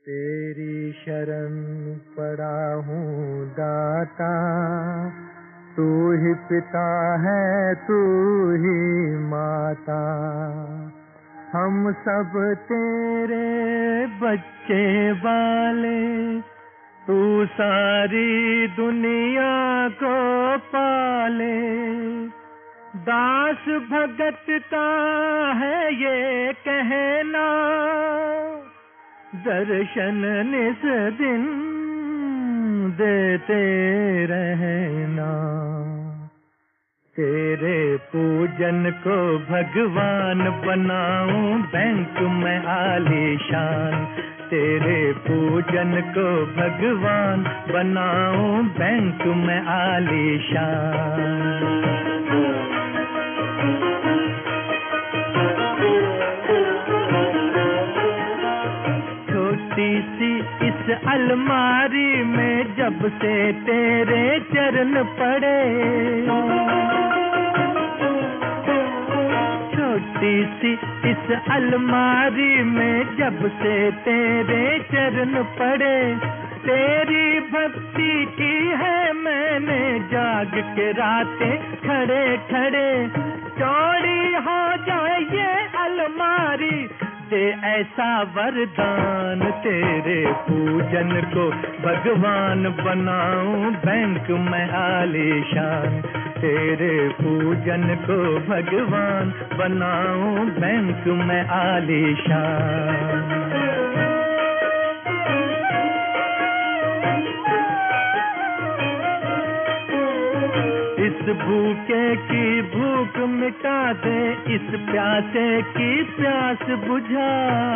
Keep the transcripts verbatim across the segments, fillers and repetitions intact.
तेरी शरण पड़ा हूँ दाता, तू ही पिता है तू ही माता, हम सब तेरे बच्चे वाले, तू सारी दुनिया को पाले। दास भगत का है ये कहना, दर्शन निस दिन देते रहना। तेरे पूजन को भगवान बनाऊं बैंक में आलीशान, तेरे पूजन को भगवान बनाऊं बैंक में आलीशान। छोटी सी इस अलमारी में जब से तेरे चरण पड़े, छोटी सी इस अलमारी में जब से तेरे चरण पड़े, तेरी भक्ति की है मैंने जाग के रातें खड़े खड़े। चौड़ी हो जाए ये अलमारी, दे ऐसा वरदान, तेरे पूजन को भगवान बनाऊं बैंक में आलीशान, तेरे पूजन को भगवान बनाऊं बैंक में आलीशान। इस भूखे की भूख मिटा दे, इस प्यासे की प्यास बुझा,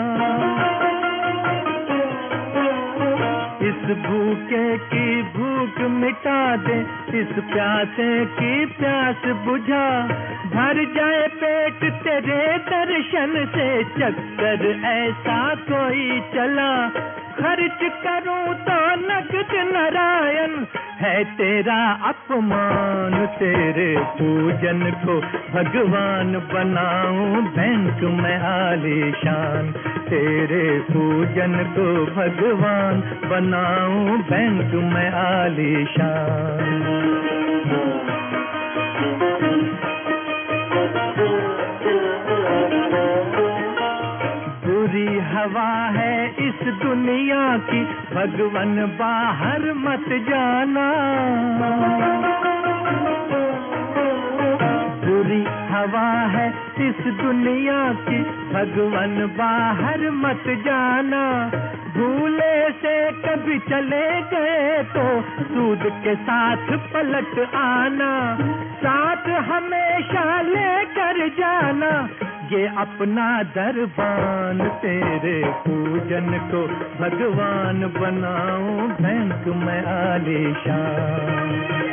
इस भूखे की भूख मिटा दे, इस प्यासे की प्यास बुझा। भर जाए पेट तेरे दर्शन से, चक्कर ऐसा कोई चला, खर्च करूं तो नगद नारायण है तेरा अपमान, तेरे पूजन को भगवान बनाऊं बैंक में आलीशान, तेरे पूजन को भगवान बनाऊं बैंक में आलीशान। बुरी हवा है इस दुनिया की, भगवन बाहर मत जाना, बुरी हवा है इस दुनिया की, भगवन बाहर मत जाना। भूले से कभी चले गए तो सूद के साथ पलट आना, साथ हमेशा लेकर जाना ये अपना दरबान, तेरे पूजन को भगवान बनाऊं बैंक में आलीशान।